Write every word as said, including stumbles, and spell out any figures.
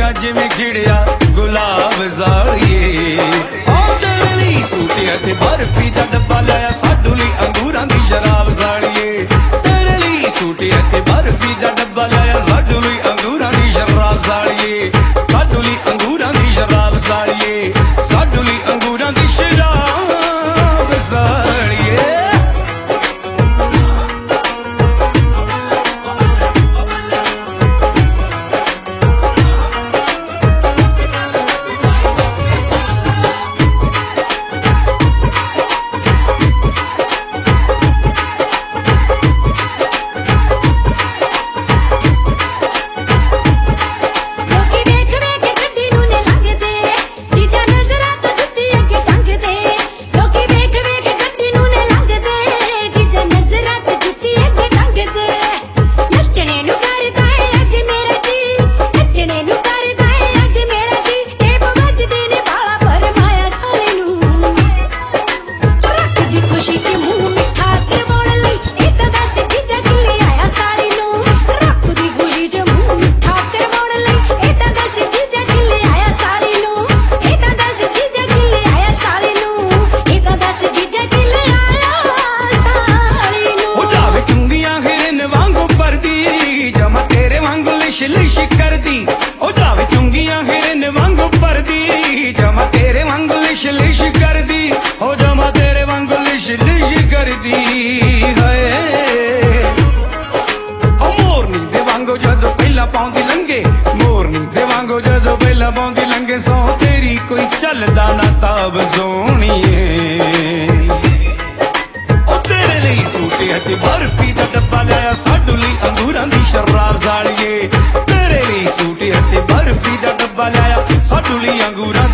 ਦੀਆਂ ਜਿਵੇਂ ਖਿੜਿਆ ਗੁਲਾਬ ਜ਼ਾਲੀਏ। ਉਹ ਤੇਰੇ ਲਈ ਸੂਟਿਆ ਤੇ ਬਰਫੀ ਦਾ ਡੱਬਾ ਲਿਆ, ਸਾਡੂ ਲਈ ਅੰਗੂਰਾਂ ਦੀ ਸ਼ਰਾਬ ਜ਼ਾਲੀਏ। ਤੇਰੇ ਲਈ ਸੂਟਿਆ ਤੇ ਬਰਫੀ ਦਾ ਡੱਬਾ ਲਿਆ, ਸਾਡੂ ਲਈ ਅੰਗੂਰਾਂ ਦੀ ਸ਼ਰਾਬ ਜ਼ਾਲੀਏ। ਸਾਡੂ ਲਈ ਅੰਗੂਰਾਂ ਦੀ ਸ਼ਰਾਬ ਜ਼ਾਲੀਏ, ਸਾਡੂ ਲਈ ਅੰਗੂਰਾਂ ਦੀ ਸ਼ਰਾਬ ਜ਼ਾਲੀਏ। ਲਿਸ਼ ਕਰਦੀ ਉਹ ਜਾਵੇ ਚੁੰਗੀਆਂ ਹਿਰਨ ਵਾਂਗੂ ਭਰਦੀ, ਜਮਾ ਤੇਰੇ ਵਾਂਗੂ ਲਿਸ਼ ਲਿਸ਼ ਕਰਦੀ, ਹੋ ਜਮਾ ਤੇਰੇ ਵਾਂਗੂ ਲਿਸ਼ ਲਿਸ਼ ਕਰਦੀ ਹੈ। ਉਹ ਮੋਰਨੀ ਦੇ ਵਾਂਗੂ ਜਦੋਂ ਪਹਿਲਾਂ ਪਾਉਂਦੀ ਲੰਗੇ, ਮੋਰਨੀ ਦੇ ਵਾਂਗੂ ਜਦੋਂ ਪਹਿਲਾਂ ਪਾਉਂਦੀ ਲੰਗੇ, ਸੋ ਤੇਰੀ ਕੋਈ ਚੱਲਦਾ ਨਾ ਤਾਬ ਸੋਹਣੀਏ। ਉਹ ਤੇਰੇ ਲਈ ਸੂਟਿਆ ਤੇ ਬਰਫੀ ਦਾ ਡੱਬਾ ਲਿਆ, ਸਾਡੂ ਲਈ ਅੰਗੂਰਾਂ ਦੀ ਸ਼ਰਾਬ ਜ਼ਾਲੀਏ। ਤੇਰੇ ਲਈ ਸੂਟਿਆ ਤੇ ਬਰਫੀ ਦਾ ਡੱਬਾ ਲਿਆ, ਸਾਡੂ ਲਈ ਅੰਗੂਰਾਂ